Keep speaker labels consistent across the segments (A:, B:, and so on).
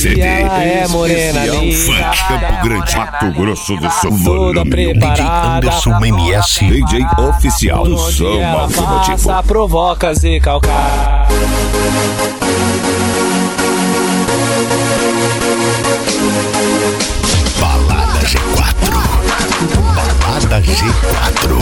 A: CD.
B: Ela é morena, linda,
A: Campo Grande, Mato Grosso do Sul.
B: toda preparada.
A: DJ Anderson MS, DJ oficial do som automotivo.
B: Passa, provoca, Zé Calcar.
A: Balada G4. Balada G4.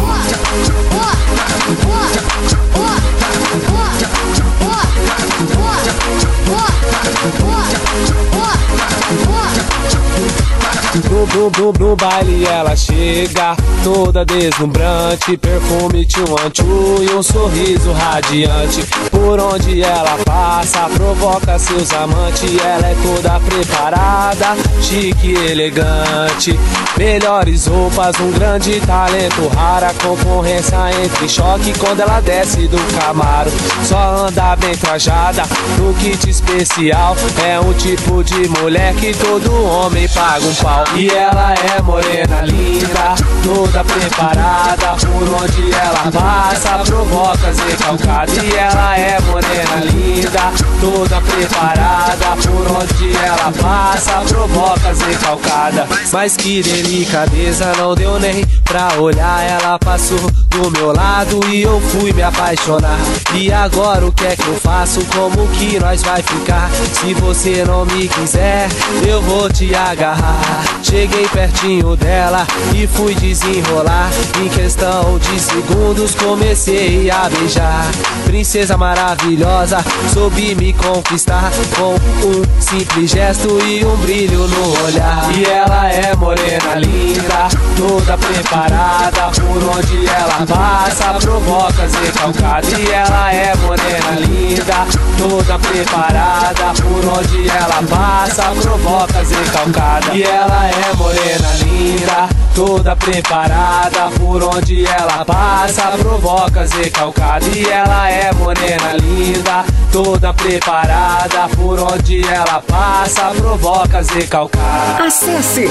A: No baile ela chega, toda deslumbrante, perfume tchum-tchum e um sorriso radiante. Por onde ela passa, provoca seus amantes. Ela é toda preparada, chique e elegante. Melhores roupas, um grande talento, rara concorrência entre choque quando ela desce do Camaro. Só anda bem trajada, no kit especial. É um tipo de mulher que todo homem paga um pau. E ela é morena, linda, toda preparada. Por onde ela passa, provoca Zé Calcado. E ela é morena, linda, toda preparada. Por onde ela passa, provoca Zé Calcada. Mas que delicadeza, não deu nem pra olhar. Ela passou do meu lado e eu fui me apaixonar. E agora o que é que eu faço? Como que nós vai ficar? Se você não me quiser, eu vou te agarrar. Cheguei pertinho dela e fui desenrolar. Em questão de segundos comecei a beijar. Princesa maravilhosa, soube me conquistar com um simples gesto e um brilho no olhar. E ela é morena, linda, toda preparada. Por onde ela passa, provoca Zé Calcado. E ela é morena, linda, toda preparada. Por onde ela passa, provoca Zé Calcada. E ela é morena, linda, toda preparada. Por onde ela passa, provoca Zé Calcado. E ela é morena, linda, toda preparada. Por onde ela passa, provoca Zé Calcado.
C: Acesse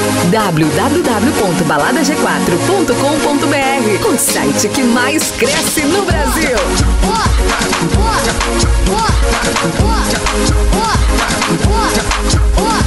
C: www.baladag4.com.br, o site que mais cresce no Brasil.
D: Oh,